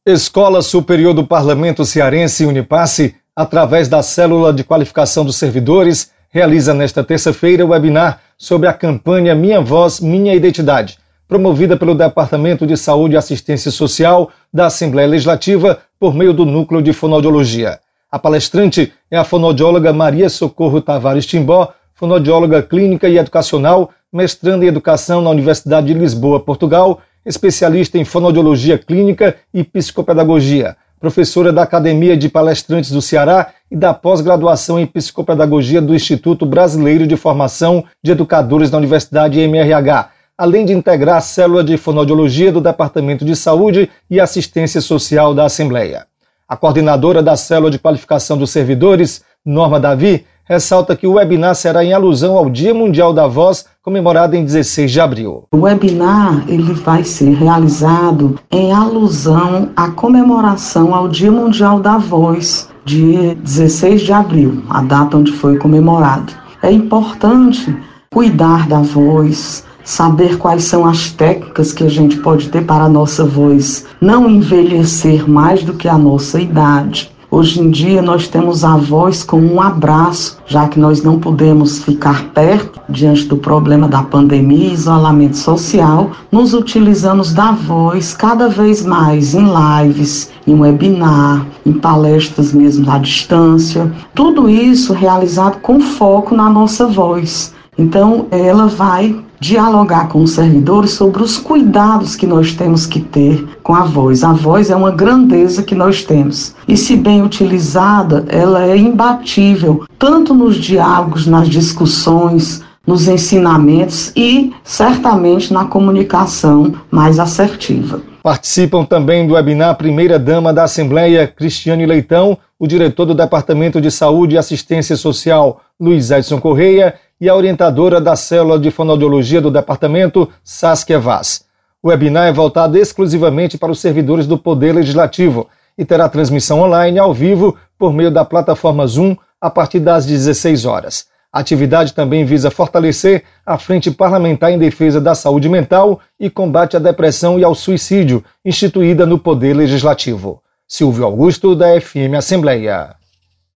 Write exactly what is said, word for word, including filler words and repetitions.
Escola Superior do Parlamento Cearense, Unipasse, através da Célula de Qualificação dos Servidores, realiza nesta terça-feira o webinar sobre a campanha Minha Voz, Minha Identidade, promovida pelo Departamento de Saúde e Assistência Social da Assembleia Legislativa por meio do Núcleo de Fonoaudiologia. A palestrante é a fonoaudióloga Maria Socorro Tavares Timbó, fonoaudióloga clínica e educacional, mestranda em Educação na Universidade de Lisboa, Portugal, especialista em fonoaudiologia clínica e psicopedagogia, professora da Academia de Palestrantes do Ceará e da pós-graduação em psicopedagogia do Instituto Brasileiro de Formação de Educadores da Universidade M R H, além de integrar a Célula de Fonoaudiologia do Departamento de Saúde e Assistência Social da Assembleia. A coordenadora da Célula de Qualificação dos Servidores, Norma Davi, ressalta que o webinar será em alusão ao Dia Mundial da Voz, comemorado em dezesseis de abril. O webinar ele vai ser realizado em alusão à comemoração ao Dia Mundial da Voz, dia dezesseis de abril, a data onde foi comemorado. É importante cuidar da voz, saber quais são as técnicas que a gente pode ter para a nossa voz não envelhecer mais do que a nossa idade. Hoje em dia nós temos a voz como um abraço, já que nós não podemos ficar perto diante do problema da pandemia e isolamento social, nos utilizamos da voz cada vez mais em lives, em webinar, em palestras mesmo à distância. Tudo isso realizado com foco na nossa voz. Então ela vai dialogar com os servidores sobre os cuidados que nós temos que ter com a voz. A voz é uma grandeza que nós temos. E se bem utilizada, ela é imbatível, tanto nos diálogos, nas discussões, nos ensinamentos e, certamente, na comunicação mais assertiva. Participam também do webinar a primeira-dama da Assembleia, Cristiane Leitão, o diretor do Departamento de Saúde e Assistência Social, Luiz Edson Correia, e a orientadora da Célula de Fonoaudiologia do Departamento, Saskia Vaz. O webinar é voltado exclusivamente para os servidores do Poder Legislativo e terá transmissão online ao vivo por meio da plataforma Zoom a partir das dezesseis horas. A atividade também visa fortalecer a Frente Parlamentar em Defesa da Saúde Mental e Combate à Depressão e ao Suicídio, instituída no Poder Legislativo. Silvio Augusto, da F M Assembleia.